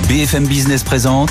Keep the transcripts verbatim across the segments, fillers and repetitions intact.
B F M Business présente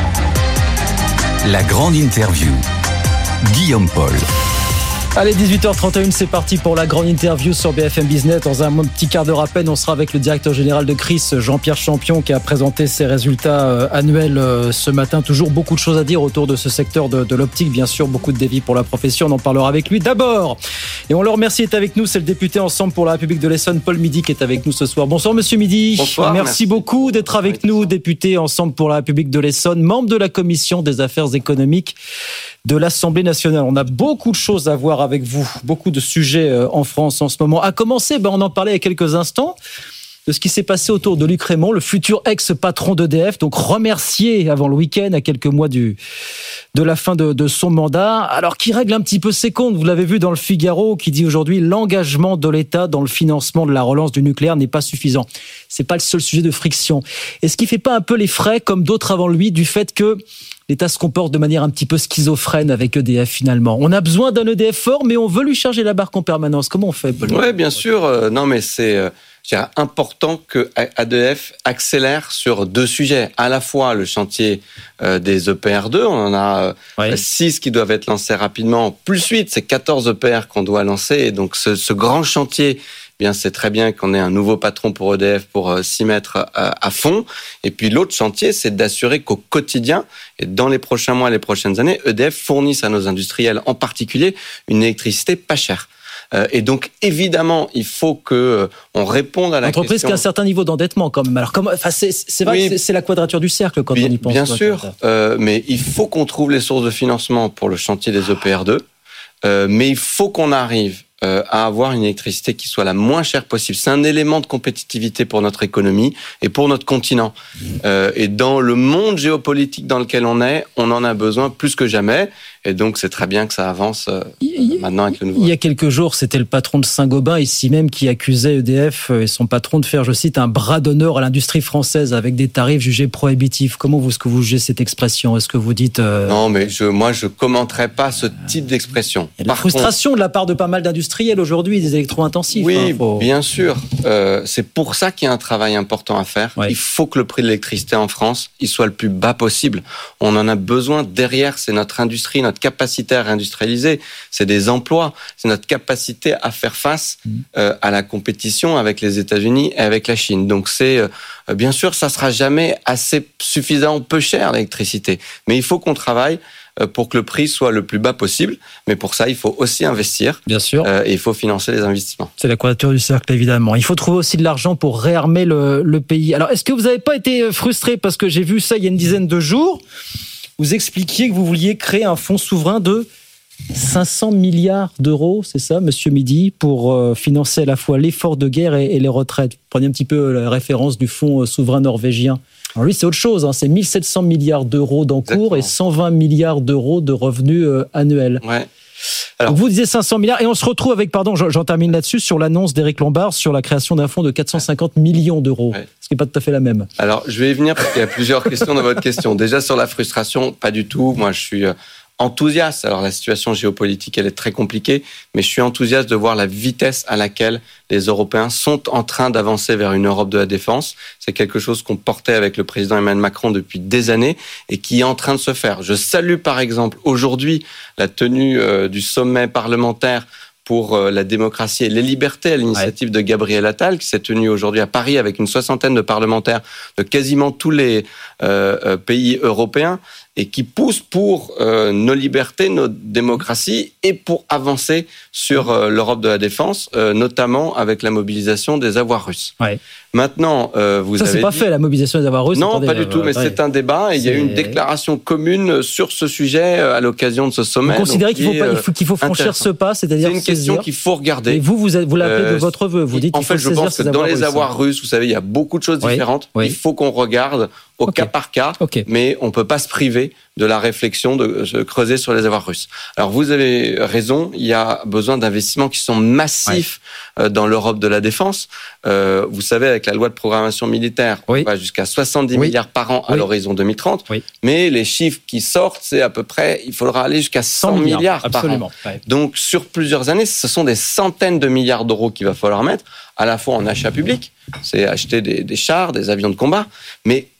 la grande interview. Guillaume Paul. Allez, dix-huit heures trente et une, c'est parti pour la grande interview sur B F M Business. Dans un petit quart d'heure à peine, on sera avec le directeur général de Chryse, Jean-Pierre Champion, qui a présenté ses résultats annuels ce matin. Toujours beaucoup de choses à dire autour de ce secteur de, de l'optique. Bien sûr, beaucoup de défis pour la profession. On en parlera avec lui d'abord. Et on le remercie d'être avec nous. C'est le député Ensemble pour la République de l'Essonne, Paul Midi, qui est avec nous ce soir. Bonsoir, monsieur Midi. Bonsoir. Merci, merci beaucoup d'être avec nous, député Ensemble pour la République de l'Essonne, membre de la Commission des affaires économiques de l'Assemblée nationale. On a beaucoup de choses à voir avec vous, beaucoup de sujets en France en ce moment. À commencer, ben on en parlait il y a quelques instants, de ce qui s'est passé autour de Luc Rémont, le futur ex-patron d'E D F, donc remercié avant le week-end, à quelques mois du, de la fin de, de son mandat, alors qui règle un petit peu ses comptes. Vous l'avez vu dans le Figaro, qui dit aujourd'hui l'engagement de l'État dans le financement de la relance du nucléaire n'est pas suffisant. C'est pas le seul sujet de friction. Est-ce qu'il fait pas un peu les frais, comme d'autres avant lui, du fait que l'État se comporte de manière un petit peu schizophrène avec E D F finalement? On a besoin d'un E D F fort, mais on veut lui charger la barque en permanence. Comment on fait, Paul ? Oui, bien sûr. Euh, non, mais c'est euh, je dirais, important que E D F accélère sur deux sujets. À la fois le chantier euh, des E P R deux, on en a euh, six oui. qui doivent être lancés rapidement. Plus huit, c'est quatorze E P R qu'on doit lancer. Et donc ce, ce grand chantier, eh bien, c'est très bien qu'on ait un nouveau patron pour E D F pour euh, s'y mettre euh, à fond. Et puis l'autre chantier, c'est d'assurer qu'au quotidien, et dans les prochains mois, les prochaines années, E D F fournisse à nos industriels, en particulier, une électricité pas chère. Euh, et donc, évidemment, il faut que euh, on réponde à la Entreprise question... qui a un certain niveau d'endettement, quand même. Alors, comment, enfin, c'est, c'est vrai oui, que c'est, c'est la quadrature du cercle quand bien, on y pense. Bien sûr, euh, mais il faut qu'on trouve les sources de financement pour le chantier des E P R deux. Euh, mais il faut qu'on arrive euh, à avoir une électricité qui soit la moins chère possible. C'est un élément de compétitivité pour notre économie et pour notre continent. Euh, et dans le monde géopolitique dans lequel on est, on en a besoin plus que jamais. Et donc, c'est très bien que ça avance euh, il, maintenant avec le nouveau. Il y a quelques jours, c'était le patron de Saint-Gobain, ici même, qui accusait E D F et son patron de faire, je cite, un bras d'honneur à l'industrie française avec des tarifs jugés prohibitifs. Comment vous, est-ce que vous jugez cette expression ? Est-ce que vous dites... Euh... Non, mais je, moi, je ne commenterai pas ce type d'expression. Il y a de la Par frustration contre... de la part de pas mal d'industriels aujourd'hui, des électro-intensifs. Oui, hein, faut... bien sûr. Euh, c'est pour ça qu'il y a un travail important à faire. Ouais. Il faut que le prix de l'électricité en France, il soit le plus bas possible. On en a besoin derrière, c'est notre industrie, notre capacité à réindustrialiser, c'est des emplois, c'est notre capacité à faire face euh, à la compétition avec les États-Unis et avec la Chine. Donc c'est, euh, bien sûr, ça sera jamais assez suffisant, peu cher l'électricité, mais il faut qu'on travaille pour que le prix soit le plus bas possible. Mais pour ça, il faut aussi investir. Bien sûr. Euh, et il faut financer les investissements. C'est la quadrature du cercle, évidemment. Il faut trouver aussi de l'argent pour réarmer le, le pays. Alors, est-ce que vous n'avez pas été frustré parce que j'ai vu ça il y a une dizaine de jours? Vous expliquiez que vous vouliez créer un fonds souverain de cinq cents milliards d'euros, c'est ça, monsieur Midi, pour euh, financer à la fois l'effort de guerre et, et les retraites. Prenez un petit peu la référence du fonds souverain norvégien. Alors lui, c'est autre chose, hein. C'est mille sept cents milliards d'euros d'encours et cent vingt milliards d'euros de revenus euh, annuels. Ouais. Alors, donc vous disiez cinq cents milliards, et on se retrouve avec, pardon, j'en termine là-dessus, sur l'annonce d'Éric Lombard sur la création d'un fonds de quatre cent cinquante millions d'euros, ouais. Ce qui n'est pas tout à fait la même. Alors, je vais y venir parce qu'il y a plusieurs questions dans votre question. Déjà, sur la frustration, pas du tout. Moi, je suis enthousiaste. Alors, la situation géopolitique, elle est très compliquée, mais je suis enthousiaste de voir la vitesse à laquelle les Européens sont en train d'avancer vers une Europe de la défense. C'est quelque chose qu'on portait avec le président Emmanuel Macron depuis des années et qui est en train de se faire. Je salue, par exemple, aujourd'hui, la tenue euh, du sommet parlementaire pour la démocratie et les libertés à l'initiative ouais. de Gabriel Attal, qui s'est tenu aujourd'hui à Paris avec une soixantaine de parlementaires de quasiment tous les euh, pays européens et qui pousse pour euh, nos libertés, nos démocraties et pour avancer sur euh, l'Europe de la défense, euh, notamment avec la mobilisation des avoirs russes. Ouais. Maintenant, euh, vous ça, avez c'est pas dit... fait, la mobilisation des avoirs russes. Non, attendez, pas du tout, euh, mais ouais. c'est un débat et c'est... il y a eu une déclaration commune sur ce sujet à l'occasion de ce sommet. Vous considérez qu'il faut, pas, il faut, qu'il faut franchir ce pas, c'est-à-dire c'est une question saisir. Qu'il faut regarder. Et vous, vous, vous l'appelez euh, de votre vœu. Vous dites en qu'il fait, faut je pense que dans les avoirs russes, russes, vous savez, il y a beaucoup de choses oui, différentes. Oui. Il faut qu'on regarde au okay. cas par cas, okay. mais on ne peut pas se priver de la réflexion de se creuser sur les avoirs russes. Alors, vous avez raison, il y a besoin d'investissements qui sont massifs oui. dans l'Europe de la défense. Euh, vous savez, avec la loi de programmation militaire, oui. on va jusqu'à soixante-dix oui. milliards par an à oui. l'horizon deux mille trente, oui. mais les chiffres qui sortent, c'est à peu près, il faudra aller jusqu'à cent milliards par an. Ouais. Donc, sur plusieurs années, ce sont des centaines de milliards d'euros qu'il va falloir mettre, à la fois en achat public, c'est acheter des, des chars, des avions de combat, mais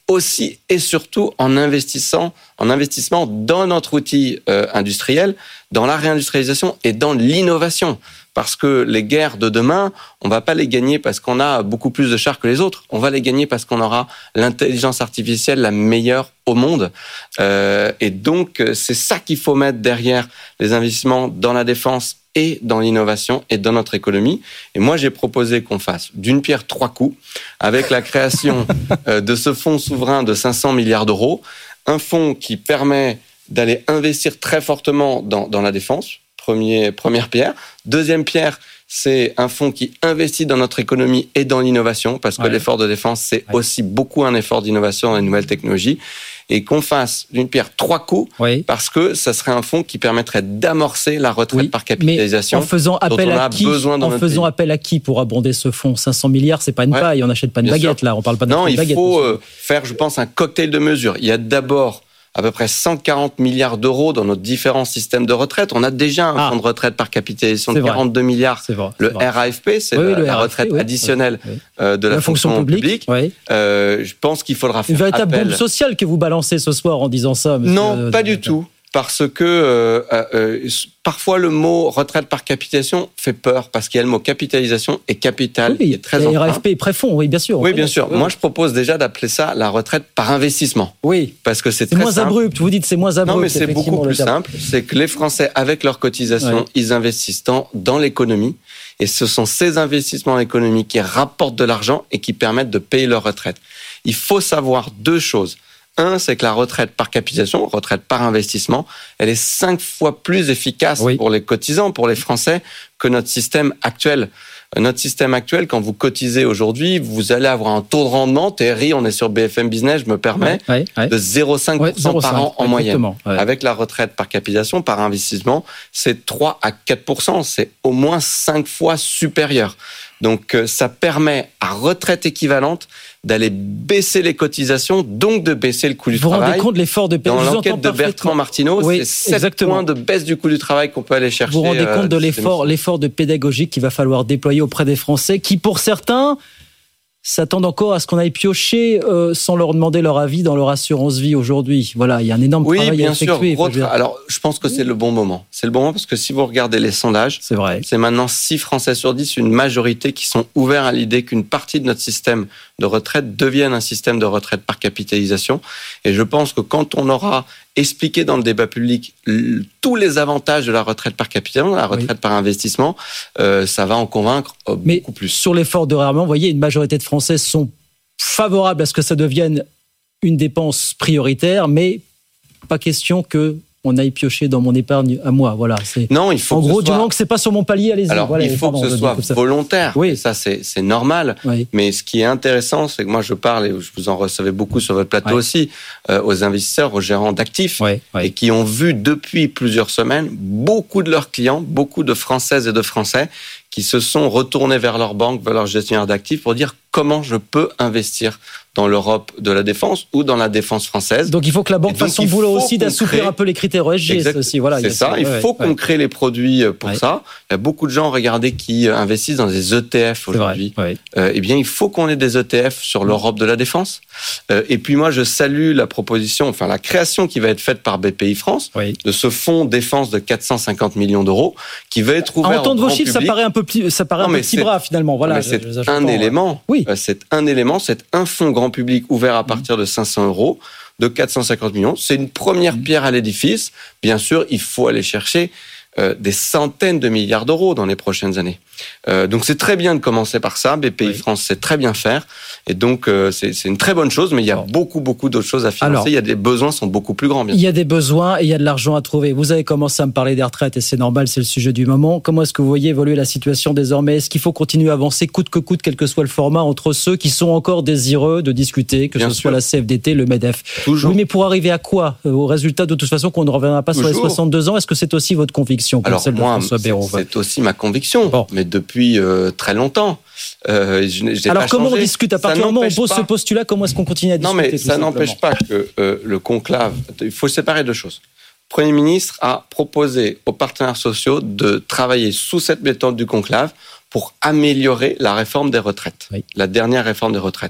aussi et surtout en investissant, en investissement dans notre outil euh, industriel, dans la réindustrialisation et dans l'innovation. Parce que les guerres de demain, on ne va pas les gagner parce qu'on a beaucoup plus de chars que les autres. On va les gagner parce qu'on aura l'intelligence artificielle la meilleure au monde. Euh, et donc, c'est ça qu'il faut mettre derrière les investissements dans la défense et dans l'innovation et dans notre économie. Et moi, j'ai proposé qu'on fasse d'une pierre trois coups avec la création euh, de ce fonds souverain de cinq cents milliards d'euros. Un fonds qui permet d'aller investir très fortement dans, dans la défense. Premier, première pierre. Deuxième pierre, c'est un fonds qui investit dans notre économie et dans l'innovation, parce que ouais. l'effort de défense, c'est ouais. aussi beaucoup un effort d'innovation dans les nouvelles technologies. Et qu'on fasse d'une pierre trois coups, oui. parce que ça serait un fonds qui permettrait d'amorcer la retraite oui, par capitalisation. Mais en faisant appel à qui, en faisant appel à qui pour abonder ce fonds? cinq cents milliards, c'est pas une ouais. paille, on n'achète pas une Bien baguette sûr. Là, on parle pas de non, baguette. Non, il faut euh, faire, je pense, un cocktail de mesures. Il y a d'abord à peu près cent quarante milliards d'euros dans nos différents systèmes de retraite. On a déjà un ah. fonds de retraite par capitalisation de quarante-deux milliards. C'est vrai, c'est le vrai. R A F P, c'est oui, la, la R A F P, retraite oui, additionnelle oui, oui. Euh, de la, la fonction, fonction publique. publique. Oui. Euh, je pense qu'il faudra faire une véritable appel. bombe sociale que vous balancez ce soir en disant ça. Monsieur Non, euh, pas euh, du euh, tout. Parce que euh, euh, parfois le mot retraite par capitalisation fait peur, parce qu'il y a le mot capitalisation et capital oui, qui est très emprunt. R A F P et préfonds, oui, bien sûr. Oui, bien sûr. Oui. Moi, je propose déjà d'appeler ça la retraite par investissement. Oui. Parce que c'est, c'est très moins simple. abrupt. Vous dites c'est moins abrupt. Non, mais c'est beaucoup plus simple. C'est que les Français, avec leurs cotisations, ouais. ils investissent dans, dans l'économie. Et ce sont ces investissements économiques qui rapportent de l'argent et qui permettent de payer leur retraite. Il faut savoir deux choses. Un, c'est que la retraite par capitalisation, retraite par investissement, elle est cinq fois plus efficace oui. pour les cotisants, pour les Français, que notre système actuel. Notre système actuel, quand vous cotisez aujourd'hui, vous allez avoir un taux de rendement, Thierry, on est sur B F M Business, je me permets, ouais, ouais, ouais. de zéro virgule cinq pour cent ouais, par an en moyenne. Ouais. Avec la retraite par capitalisation, par investissement, c'est trois à quatre pour cent, c'est au moins cinq fois supérieur. Donc, ça permet à retraite équivalente d'aller baisser les cotisations, donc de baisser le coût du vous travail. Vous vous rendez compte de l'effort de Dans l'enquête de Bertrand Martineau, oui, c'est sept exactement. points de baisse du coût du travail qu'on peut aller chercher. Vous vous rendez compte euh, de l'effort, l'effort de pédagogie qu'il va falloir déployer auprès des Français, qui pour certains s'attendent encore à ce qu'on aille piocher euh, sans leur demander leur avis dans leur assurance vie aujourd'hui. Voilà, il y a un énorme oui, travail à effectuer. Oui, bien sûr. Alors, je pense que c'est le bon moment. C'est le bon moment parce que si vous regardez les sondages, c'est vrai. C'est maintenant six Français sur dix, une majorité qui sont ouverts à l'idée qu'une partie de notre système de retraite devienne un système de retraite par capitalisation. Et je pense que quand on aura expliqué dans le débat public tous les avantages de la retraite par capitalisation, la retraite oui. par investissement, euh, ça va en convaincre euh, Mais beaucoup plus. Sur l'effort de réarmement, vous voyez, une majorité de Français sont favorables à ce que ça devienne une dépense prioritaire, mais pas question que on aille piocher dans mon épargne à moi. Voilà. C'est... Non, il faut. En que gros, ce du soit... moment que c'est pas sur mon palier, allez-y. Alors, voilà, il faut pardon, que ce soit volontaire. Oui. Et ça, c'est, c'est normal. Oui. Mais ce qui est intéressant, c'est que moi, je parle, et je vous en recevais beaucoup sur votre plateau oui. aussi, euh, aux investisseurs, aux gérants d'actifs, oui. Oui. et qui ont vu depuis plusieurs semaines beaucoup de leurs clients, beaucoup de Françaises et de Français, qui se sont retournés vers leur banque, vers leur gestionnaire d'actifs pour dire comment je peux investir dans l'Europe de la défense ou dans la défense française. Donc il faut que la banque fasse son boulot aussi d'assouplir crée... un peu les critères E S G. Exact... Aussi. Voilà, c'est il ça, ça, il ouais, faut ouais. qu'on crée les produits pour ouais. ça. Il y a beaucoup de gens, regardez, qui investissent dans des E T F aujourd'hui. Ouais. Euh, eh bien, il faut qu'on ait des E T F sur l'Europe de la défense. Euh, et puis moi, je salue la proposition, enfin la création qui va être faite par B P I France, ouais. de ce fonds défense de quatre cent cinquante millions d'euros, qui va être ouvert en entendant au vos chiffres, public. ça paraît un peu plus, ça paraît non, un peu petit bras finalement. Voilà, mais je, c'est je, je un élément. Oui. Euh, c'est un élément. C'est un fonds grand public ouvert à partir de cinq cents euros, de quatre cent cinquante millions. C'est une première mmh. pierre à l'édifice. Bien sûr, il faut aller chercher euh, des centaines de milliards d'euros dans les prochaines années. Euh, donc c'est très bien de commencer par ça. B P I oui. France sait très bien faire. Et donc euh, c'est, c'est une très bonne chose, mais il y a bon. beaucoup, beaucoup d'autres choses à financer. Alors, il y a des besoins sont beaucoup plus grands. Bien il y a des besoins et il y a de l'argent à trouver. Vous avez commencé à me parler des retraites et c'est normal, c'est le sujet du moment. Comment est-ce que vous voyez évoluer la situation désormais ? Est-ce qu'il faut continuer à avancer coûte que coûte, quel que soit le format, entre ceux qui sont encore désireux de discuter, que bien ce sûr. soit la C F D T, le MEDEF ? Toujours. Oui, mais pour arriver à quoi ? Au résultat, de toute façon, qu'on ne reviendra pas Toujours. sur les soixante-deux ans. Est-ce que c'est aussi votre conviction, comme Alors, celle moi, de François Bayrou ? C'est, c'est aussi ma conviction, bon. mais depuis euh, très longtemps. Euh, je, j'ai Alors pas comment changé. on discute à partir du moment où on pose pas... ce postulat, comment est-ce qu'on continue à discuter ? Non, mais ça n'empêche pas que euh, le conclave. Il faut séparer deux choses. Le Premier ministre a proposé aux partenaires sociaux de travailler sous cette méthode du conclave pour améliorer la réforme des retraites, oui. la dernière réforme des retraites,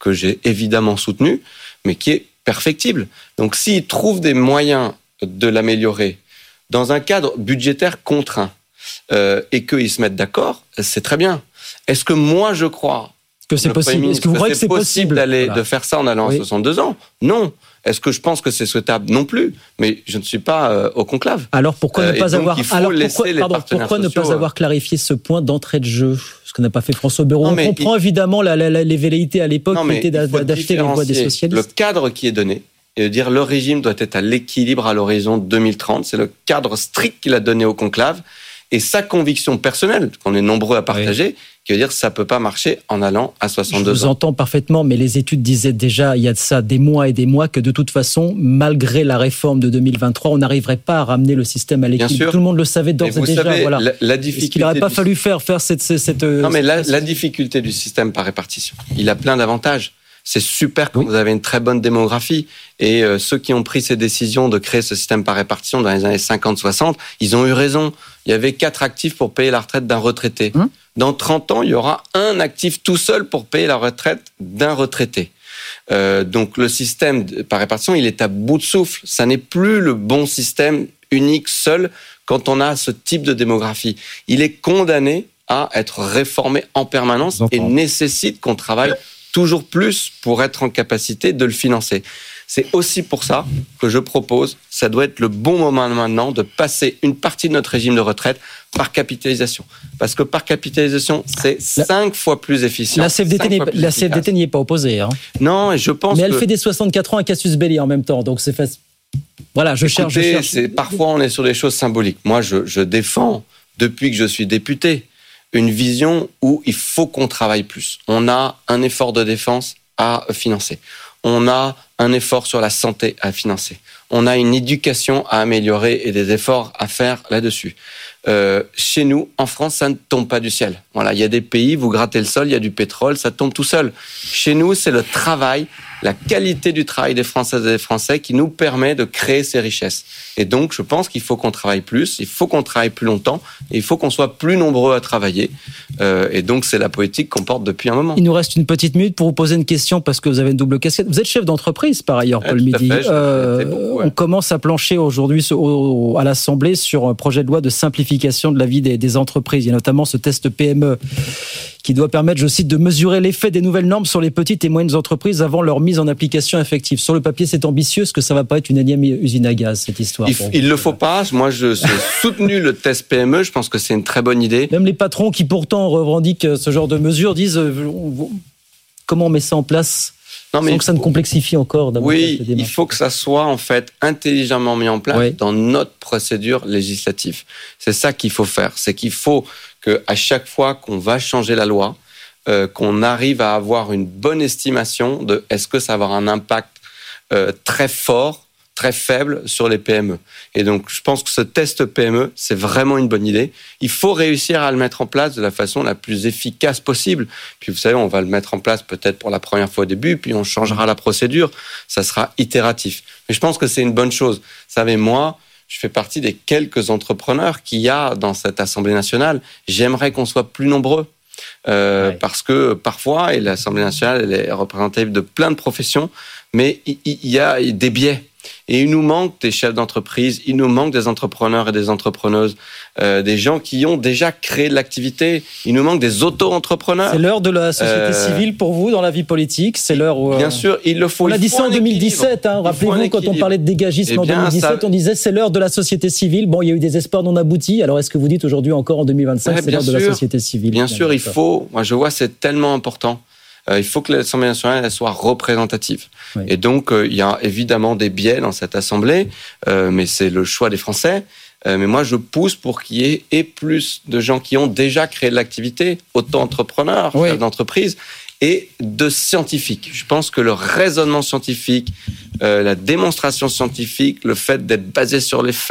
que j'ai évidemment soutenu, mais qui est perfectible. Donc, s'ils trouvent des moyens de l'améliorer dans un cadre budgétaire contraint euh, et qu'ils se mettent d'accord, c'est très bien. Est-ce que moi, je crois que c'est possible? Est-ce que vous croyez que c'est possible d'aller, voilà. de faire ça en allant oui. à soixante-deux ans? Non. Est-ce que je pense que c'est souhaitable? Non plus. Mais je ne suis pas euh, au conclave. Alors pourquoi euh, ne pas avoir alors pourquoi, pardon, pourquoi sociaux, ne pas euh... avoir clarifié ce point d'entrée de jeu? Ce que n'a pas fait François Bayrou. On comprend il... évidemment la, la, la, les velléités à l'époque non, qui étaient d'acheter les voix des socialistes. Le cadre qui est donné et de dire le régime doit être à l'équilibre à l'horizon deux mille trente, c'est le cadre strict qu'il a donné au conclave et sa conviction personnelle qu'on est nombreux à partager. Oui. Qui veut dire que ça ne peut pas marcher en allant à soixante-deux ans. Je vous entends parfaitement, mais les études disaient déjà, il y a de ça des mois et des mois, que de toute façon, malgré la réforme de deux mille vingt-trois, on n'arriverait pas à ramener le système à l'équilibre. Tout le monde le savait d'ores et déjà. Savez, voilà. la, la difficulté Est-ce qu'il n'aurait pas du... fallu faire, faire cette... cette non, mais cette... la, la difficulté du système par répartition, il a plein d'avantages. C'est super quand oui. vous avez une très bonne démographie. Et euh, ceux qui ont pris ces décisions de créer ce système par répartition dans les années cinquante soixante, ils ont eu raison. Il y avait quatre actifs pour payer la retraite d'un retraité. Hum. Dans trente ans, il y aura un actif tout seul pour payer la retraite d'un retraité. Euh, donc le système par répartition, il est à bout de souffle. Ça n'est plus le bon système unique seul quand on a ce type de démographie. Il est condamné à être réformé en permanence et nécessite qu'on travaille toujours plus pour être en capacité de le financer. C'est aussi pour ça que je propose, ça doit être le bon moment maintenant de passer une partie de notre régime de retraite par capitalisation. Parce que par capitalisation, c'est la, cinq fois plus efficient. La C F D T, n'est, la C F D T n'y est pas opposée. Hein. Non, et je pense Mais elle que... fait des soixante-quatre ans à Cassius Belli en même temps, donc c'est facile. Voilà, je Écoutez, cherche. Je cherche. C'est, parfois, on est sur des choses symboliques. Moi, je, je défends, depuis que je suis député, une vision où il faut qu'on travaille plus. On a un effort de défense à financer. On a un effort sur la santé à financer. On a une éducation à améliorer et des efforts à faire là-dessus. Euh, chez nous, en France, ça ne tombe pas du ciel. Voilà, il y a des pays, vous grattez le sol, il y a du pétrole, ça tombe tout seul. Chez nous, c'est le travail, la qualité du travail des Françaises et des Français qui nous permet de créer ces richesses. Et donc, je pense qu'il faut qu'on travaille plus, il faut qu'on travaille plus longtemps, et il faut qu'on soit plus nombreux à travailler. Euh, et donc, c'est la politique qu'on porte depuis un moment. Il nous reste une petite minute pour vous poser une question, parce que vous avez une double casquette. Vous êtes chef d'entreprise, par ailleurs, Paul ouais, Midi. Fait, euh, beaucoup, ouais. On commence à plancher aujourd'hui au, à l'Assemblée sur un projet de loi de simplification de la vie des, des entreprises. Il y a notamment ce test P M E qui doit permettre, je cite, de mesurer l'effet des nouvelles normes sur les petites et moyennes entreprises avant leur mise en application effective. Sur le papier, c'est ambitieux. Est-ce que ça ne va pas être une énième usine à gaz, cette histoire? Il ne le faut pas. Moi, je suis soutenu le test P M E. Je pense que c'est une très bonne idée. Même les patrons qui pourtant revendiquent ce genre de mesures disent euh, on, comment on met ça en place non, mais sans que ça ne complexifie encore davantage. Oui, il faut que ça soit en fait intelligemment mis en place oui. dans notre procédure législative. C'est ça qu'il faut faire. C'est qu'il faut qu'à chaque fois qu'on va changer la loi, euh, qu'on arrive à avoir une bonne estimation de est-ce que ça va avoir un impact euh, très fort, très faible sur les P M E. Et donc, je pense que ce test P M E, c'est vraiment une bonne idée. Il faut réussir à le mettre en place de la façon la plus efficace possible. Puis, vous savez, on va le mettre en place peut-être pour la première fois au début, puis on changera la procédure. Ça sera itératif. Mais je pense que c'est une bonne chose. Vous savez, moi, je fais partie des quelques entrepreneurs qu'il y a dans cette Assemblée nationale. J'aimerais qu'on soit plus nombreux. Euh, ouais. Parce que parfois, et l'Assemblée nationale, elle est représentative de plein de professions, mais il, il y a des biais. Et il nous manque des chefs d'entreprise, il nous manque des entrepreneurs et des entrepreneuses, euh, des gens qui ont déjà créé de l'activité. Il nous manque des auto-entrepreneurs. C'est l'heure de la société euh... civile pour vous dans la vie politique. C'est l'heure où... Bien sûr, il le faut. On l'a dit ça en deux mille dix-sept. Hein, rappelez-vous, quand on parlait de dégagisme eh bien, en deux mille dix-sept, ça... on disait c'est l'heure de la société civile. Bon, il y a eu des espoirs non aboutis. Alors, est-ce que vous dites aujourd'hui encore en deux mille vingt-cinq, ouais, c'est l'heure sûr. de la société civile? Bien sûr, il faut. Moi, je vois, c'est tellement important. Euh, il faut que l'Assemblée nationale elle soit représentative. Oui. Et donc, euh, il y a évidemment des biais dans cette Assemblée, euh, mais c'est le choix des Français. Euh, mais moi, je pousse pour qu'il y ait et plus de gens qui ont déjà créé de l'activité, auto-entrepreneurs, oui. d'entreprises, et de scientifiques. Je pense que le raisonnement scientifique, euh, la démonstration scientifique, le fait d'être basé sur les faits,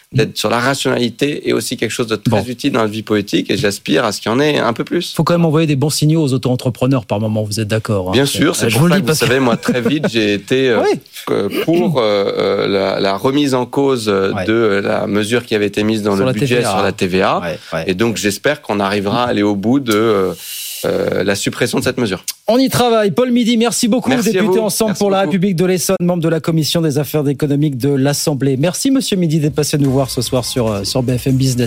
d'être sur la rationalité est aussi quelque chose de très bon. utile dans la vie politique et j'aspire à ce qu'il y en ait un peu plus. Il faut quand même envoyer des bons signaux aux auto-entrepreneurs par moment, vous êtes d'accord? Hein? Bien sûr, c'est pour ça que vous savez, moi très vite j'ai été euh, oui. pour euh, la, la remise en cause ouais. de la mesure qui avait été mise dans sur le budget T V A. Sur la T V A ouais, ouais. et donc j'espère qu'on arrivera à aller au bout de euh, euh, la suppression de cette mesure. On y travaille. Paul Midi, merci beaucoup, merci député Ensemble merci pour beaucoup. la République de l'Essonne, membre de la Commission des affaires économiques de l'Assemblée. Merci, monsieur Midi, d'être passé nous voir ce soir sur, sur B F M Business.